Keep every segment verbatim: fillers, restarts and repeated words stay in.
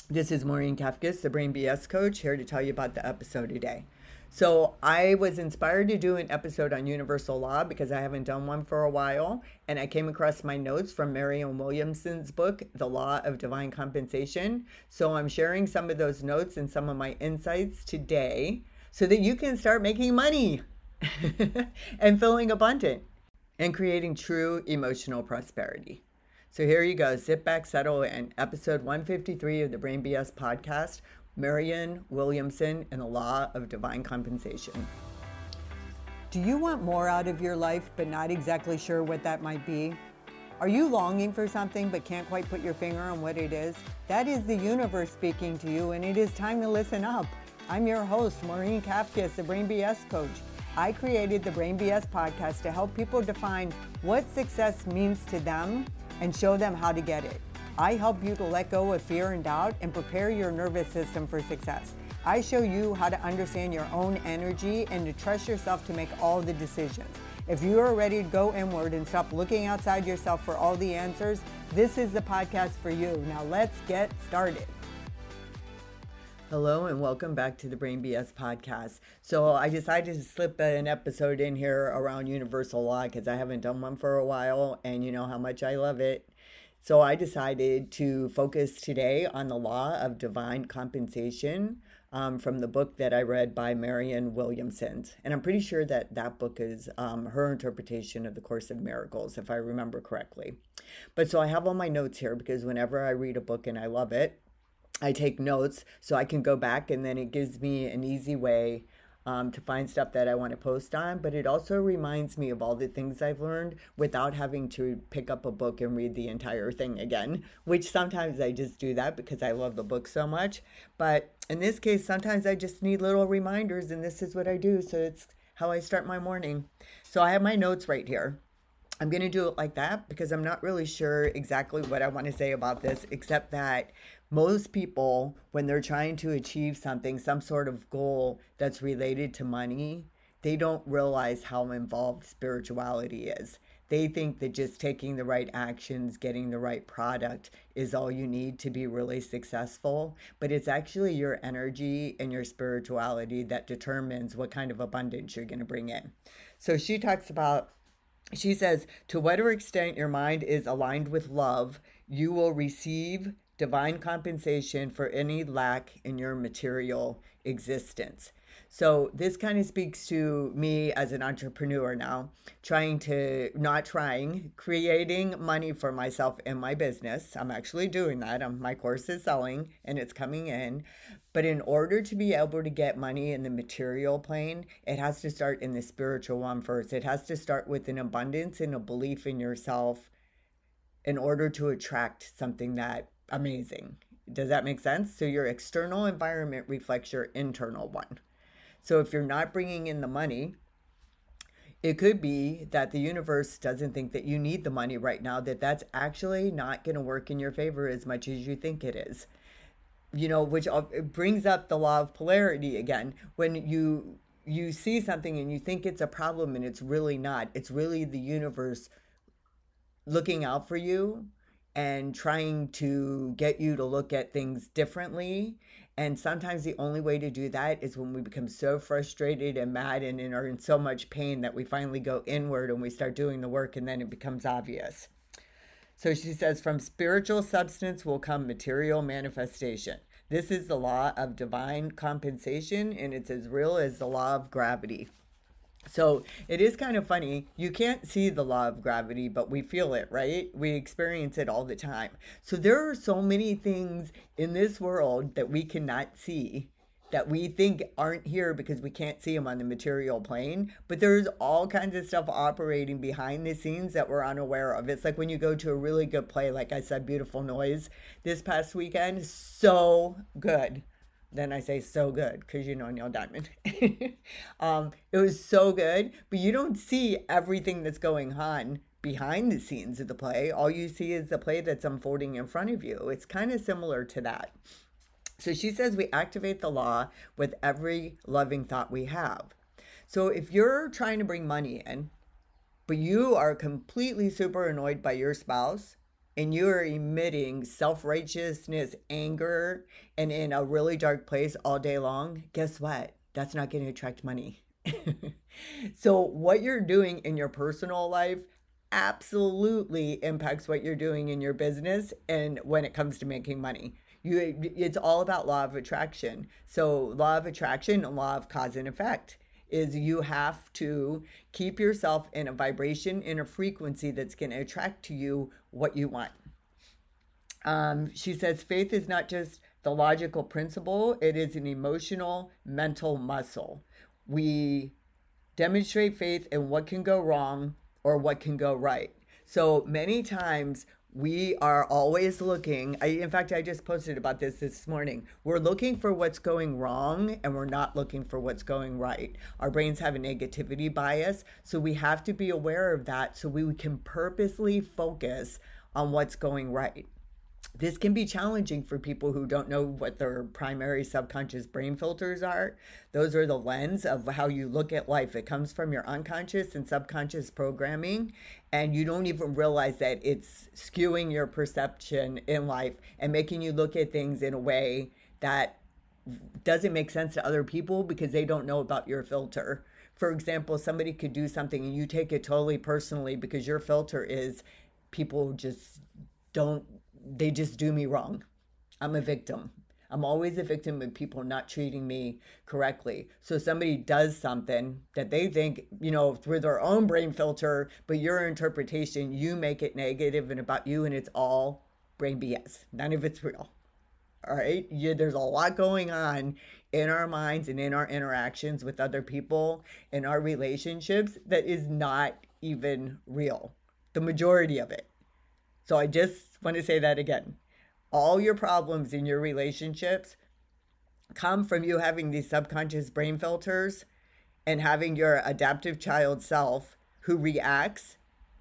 This is Maureen Kafkas, the Brain B S coach, here to tell you about the episode today. So, I was inspired to do an episode on universal law because I haven't done one for a while, and I came across my notes from Marianne Williamson's book, The Law of Divine Compensation. So, I'm sharing some of those notes and some of my insights today so that you can start making money and feeling abundant and creating true emotional prosperity. So here you go. Sit back, settle in. Episode one fifty-three of the Brain B S podcast, Marianne Williamson and the Law of Divine Compensation. Do you want more out of your life, but not exactly sure what that might be? Are you longing for something, but can't quite put your finger on what it is? That is the universe speaking to you, and it is time to listen up. I'm your host, Maureen Kafkas, the Brain B S coach. I created the Brain B S podcast to help people define what success means to them and show them how to get it. I help you to let go of fear and doubt and prepare your nervous system for success. I show you how to understand your own energy and to trust yourself to make all the decisions. If you are ready to go inward and stop looking outside yourself for all the answers, this is the podcast for you. Now let's get started. Hello and welcome back to the Brain B S podcast. So I decided to slip an episode in here around universal law because I haven't done one for a while and you know how much I love it. So I decided to focus today on the law of divine compensation um, from the book that I read by Marianne Williamson. And I'm pretty sure that that book is um, her interpretation of the Course of Miracles, if I remember correctly. But so I have all my notes here because whenever I read a book and I love it, I take notes so I can go back, and then it gives me an easy way um, to find stuff that I want to post on. But it also reminds me of all the things I've learned without having to pick up a book and read the entire thing again, which sometimes I just do that because I love the book so much. But in this case, sometimes I just need little reminders, and this is what I do. So it's how I start my morning. So I have my notes right here. I'm going to do it like that because I'm not really sure exactly what I want to say about this, except that most people, when they're trying to achieve something, some sort of goal that's related to money, they don't realize how involved spirituality is. They think that just taking the right actions, getting the right product is all you need to be really successful. But it's actually your energy and your spirituality that determines what kind of abundance you're going to bring in. So she talks about She says, to whatever extent your mind is aligned with love, you will receive divine compensation for any lack in your material existence. So this kind of speaks to me as an entrepreneur now, trying to, not trying, creating money for myself in my business. I'm actually doing that. I'm, my course is selling and it's coming in. But in order to be able to get money in the material plane, it has to start in the spiritual one first. It has to start with an abundance and a belief in yourself in order to attract something that amazing. Does that make sense? So your external environment reflects your internal one. So if you're not bringing in the money, it could be that the universe doesn't think that you need the money right now, that that's actually not going to work in your favor as much as you think it is. You know, which it brings up the law of polarity again. When you you see something and you think it's a problem and it's really not, it's really the universe looking out for you and trying to get you to look at things differently. And sometimes the only way to do that is when we become so frustrated and mad and are in so much pain that we finally go inward and we start doing the work, and then it becomes obvious. So she says, from spiritual substance will come material manifestation. This is the law of divine compensation, and it's as real as the law of gravity. So it is kind of funny. You can't see the law of gravity, but we feel it, right? We experience it all the time. So there are so many things in this world that we cannot see, that we think aren't here because we can't see them on the material plane. But there's all kinds of stuff operating behind the scenes that we're unaware of. It's like when you go to a really good play, like I said, Beautiful Noise this past weekend, so good. Then I say so good because you know Neil Diamond. um, it was so good, but you don't see everything that's going on behind the scenes of the play. All you see is the play that's unfolding in front of you. It's kind of similar to that. So she says we activate the law with every loving thought we have. So if you're trying to bring money in, but you are completely super annoyed by your spouse, and you are emitting self-righteousness, anger, and in a really dark place all day long, guess what? That's not going to attract money. So what you're doing in your personal life absolutely impacts what you're doing in your business and when it comes to making money. You, it's all about law of attraction. So law of attraction and law of cause and effect is you have to keep yourself in a vibration, in a frequency that's going to attract to you what you want. Um, she says faith is not just the logical principle, it is an emotional, mental muscle. We demonstrate faith in what can go wrong or what can go right. So many times we are always looking. I, in fact, I just posted about this this morning. We're looking for what's going wrong and we're not looking for what's going right. Our brains have a negativity bias. So we have to be aware of that so we can purposely focus on what's going right. This can be challenging for people who don't know what their primary subconscious brain filters are. Those are the lens of how you look at life. It comes from your unconscious and subconscious programming, and you don't even realize that it's skewing your perception in life and making you look at things in a way that doesn't make sense to other people because they don't know about your filter. For example, somebody could do something and you take it totally personally because your filter is people just don't they just do me wrong. I'm a victim. I'm always a victim of people not treating me correctly. So somebody does something that they think, you know, through their own brain filter, but your interpretation, you make it negative and about you, and it's all brain B S. None of it's real. All right. Yeah, there's a lot going on in our minds and in our interactions with other people, in our relationships, that is not even real. The majority of it. So I just want to say that again. All your problems in your relationships come from you having these subconscious brain filters and having your adaptive child self who reacts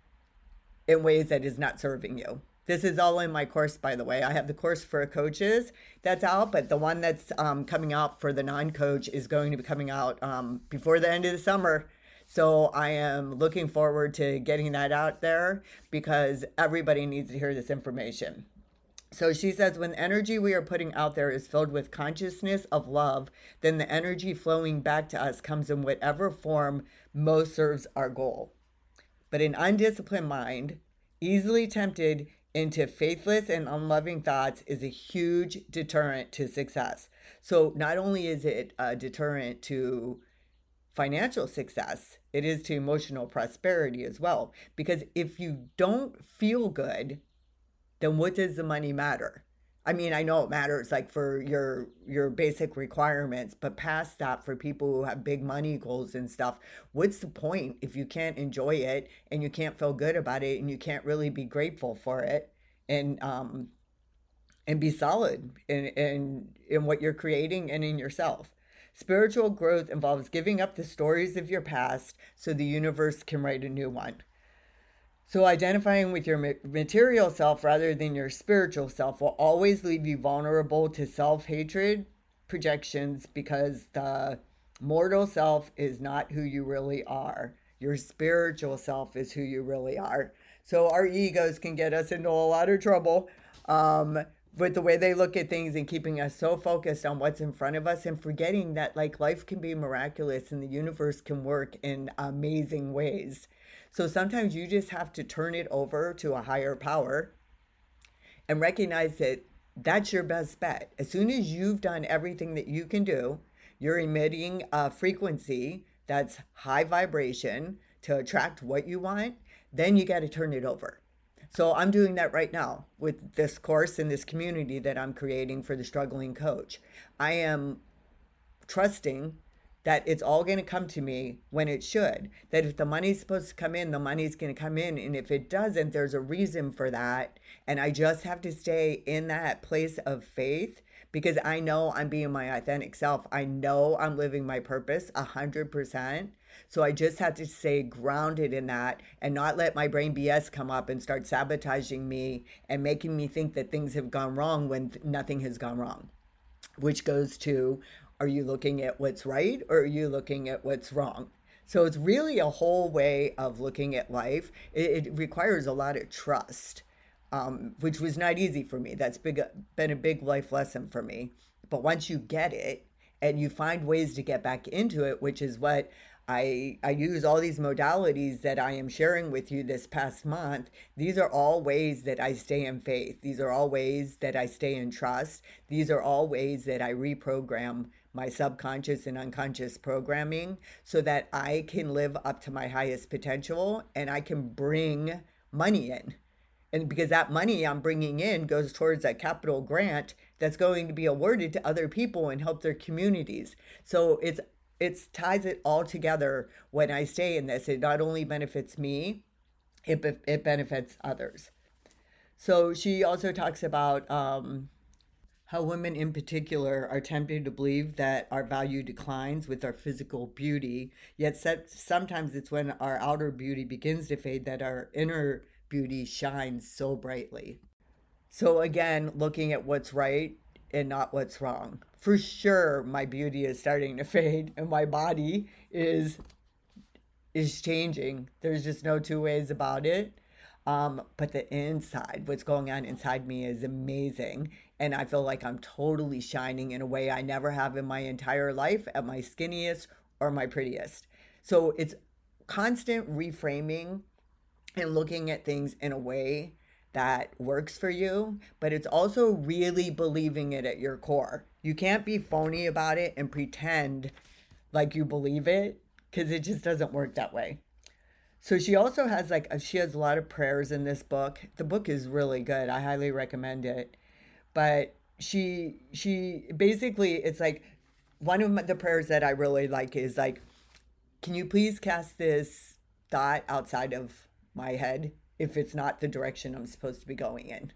in ways that is not serving you. This is all in my course, by the way. I have the course for coaches that's out, but the one that's um, coming out for the non-coach is going to be coming out um, before the end of the summer. So I am looking forward to getting that out there because everybody needs to hear this information. So she says, when the energy we are putting out there is filled with consciousness of love, then the energy flowing back to us comes in whatever form most serves our goal. But an undisciplined mind, easily tempted into faithless and unloving thoughts, is a huge deterrent to success. So not only is it a deterrent to financial success, it is to emotional prosperity as well. Because if you don't feel good, then what does the money matter? I mean, I know it matters like for your your basic requirements, but past that, for people who have big money goals and stuff, what's the point if you can't enjoy it and you can't feel good about it and you can't really be grateful for it and um and be solid in in in what you're creating and in yourself? Spiritual growth involves giving up the stories of your past so the universe can write a new one. So identifying with your material self rather than your spiritual self will always leave you vulnerable to self-hatred projections because the mortal self is not who you really are. Your spiritual self is who you really are. So our egos can get us into a lot of trouble. Um, with the way they look at things and keeping us so focused on what's in front of us and forgetting that like life can be miraculous and the universe can work in amazing ways. So sometimes you just have to turn it over to a higher power and recognize that that's your best bet. As soon as you've done everything that you can do, you're emitting a frequency that's high vibration to attract what you want, then you got to turn it over. So I'm doing that right now with this course and this community that I'm creating for the struggling coach. I am trusting that it's all going to come to me when it should. That if the money's supposed to come in, the money's going to come in. And if it doesn't, there's a reason for that. And I just have to stay in that place of faith because I know I'm being my authentic self. I know I'm living my purpose one hundred percent. So I just have to stay grounded in that and not let my brain B S come up and start sabotaging me and making me think that things have gone wrong when nothing has gone wrong. Which goes to, are you looking at what's right or are you looking at what's wrong? So it's really a whole way of looking at life. It, it requires a lot of trust. um, which was not easy for me. That's big, been a big life lesson for me. But once you get it and you find ways to get back into it, which is what I, I use all these modalities that I am sharing with you this past month. These are all ways that I stay in faith. These are all ways that I stay in trust. These are all ways that I reprogram my subconscious and unconscious programming so that I can live up to my highest potential and I can bring money in. And because that money I'm bringing in goes towards a capital grant that's going to be awarded to other people and help their communities. So it's it ties it all together. When I stay in this, it not only benefits me, it, it benefits others. So she also talks about um, how women in particular are tempted to believe that our value declines with our physical beauty, yet sometimes it's when our outer beauty begins to fade that our inner beauty shines so brightly. So again, looking at what's right and not what's wrong. For sure, my beauty is starting to fade and my body is is changing. There's just no two ways about it. Um, but the inside, what's going on inside me is amazing. And I feel like I'm totally shining in a way I never have in my entire life at my skinniest or my prettiest. So it's constant reframing and looking at things in a way that works for you, but it's also really believing it at your core. You can't be phony about it and pretend like you believe it, because it just doesn't work that way. So she also has like, she has a lot of prayers in this book. The book is really good. I highly recommend it. But she, she basically, it's like, one of the prayers that I really like is like, can you please cast this thought outside of my head if it's not the direction I'm supposed to be going in?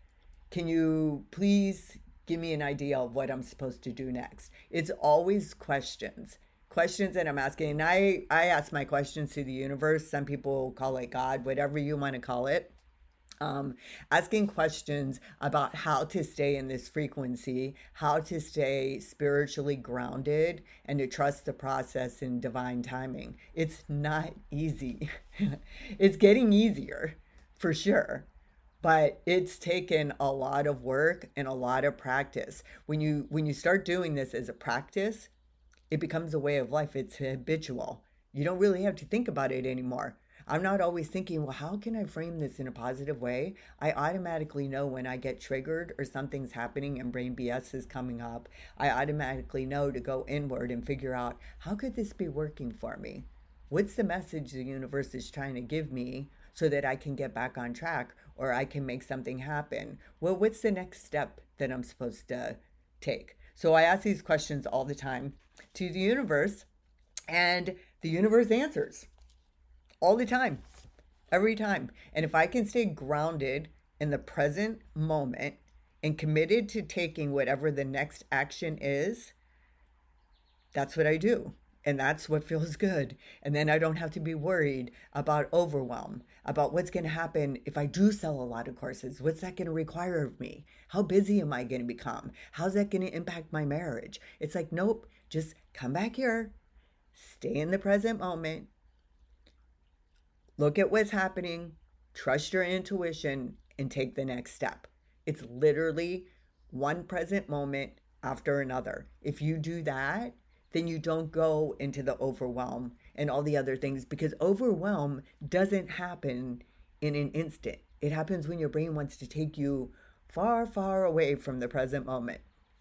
Can you please give me an idea of what I'm supposed to do next? It's always questions. Questions that I'm asking. And I, I ask my questions to the universe. Some people call it God, whatever you want to call it. Um, asking questions about how to stay in this frequency, how to stay spiritually grounded, and to trust the process in divine timing. It's not easy. It's getting easier for sure, but it's taken a lot of work and a lot of practice. When you when you start doing this as a practice, it becomes a way of life. It's habitual. You don't really have to think about it anymore. I'm not always thinking, well, how can I frame this in a positive way? I automatically know when I get triggered or something's happening and brain B S is coming up. I automatically know to go inward and figure out, how could this be working for me? What's the message the universe is trying to give me so that I can get back on track or I can make something happen? Well, what's the next step that I'm supposed to take? So I ask these questions all the time to the universe, and the universe answers. All the time, every time. And if I can stay grounded in the present moment and committed to taking whatever the next action is, that's what I do. And that's what feels good. And then I don't have to be worried about overwhelm, about what's going to happen if I do sell a lot of courses. What's that going to require of me? How busy am I going to become? How's that going to impact my marriage? It's like, nope, just come back here, stay in the present moment. Look at what's happening, trust your intuition, and take the next step. It's literally one present moment after another. If you do that, then you don't go into the overwhelm and all the other things, because overwhelm doesn't happen in an instant. It happens when your brain wants to take you far, far away from the present moment.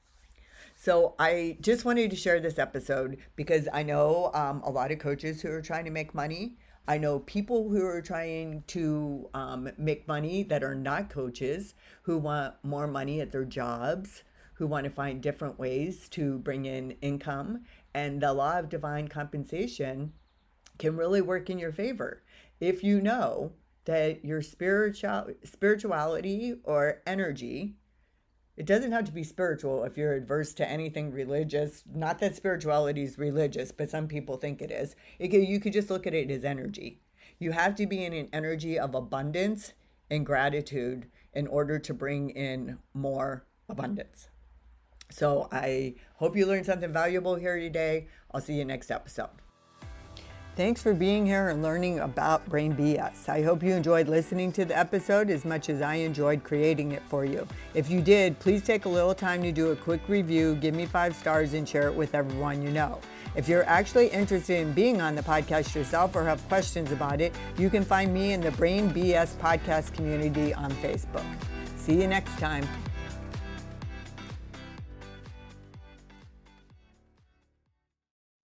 So I just wanted to share this episode because I know um, a lot of coaches who are trying to make money. I know people who are trying to um, make money that are not coaches, who want more money at their jobs, who want to find different ways to bring in income. And the law of divine compensation can really work in your favor if you know that your spiritual spirituality or energy, it doesn't have to be spiritual if you're adverse to anything religious. Not that spirituality is religious, but some people think it is. It could, you could just look at it as energy. You have to be in an energy of abundance and gratitude in order to bring in more abundance. So I hope you learned something valuable here today. I'll see you next episode. Thanks for being here and learning about Brain B S. I hope you enjoyed listening to the episode as much as I enjoyed creating it for you. If you did, please take a little time to do a quick review, give me five stars, and share it with everyone you know. If you're actually interested in being on the podcast yourself or have questions about it, you can find me in the Brain B S podcast community on Facebook. See you next time.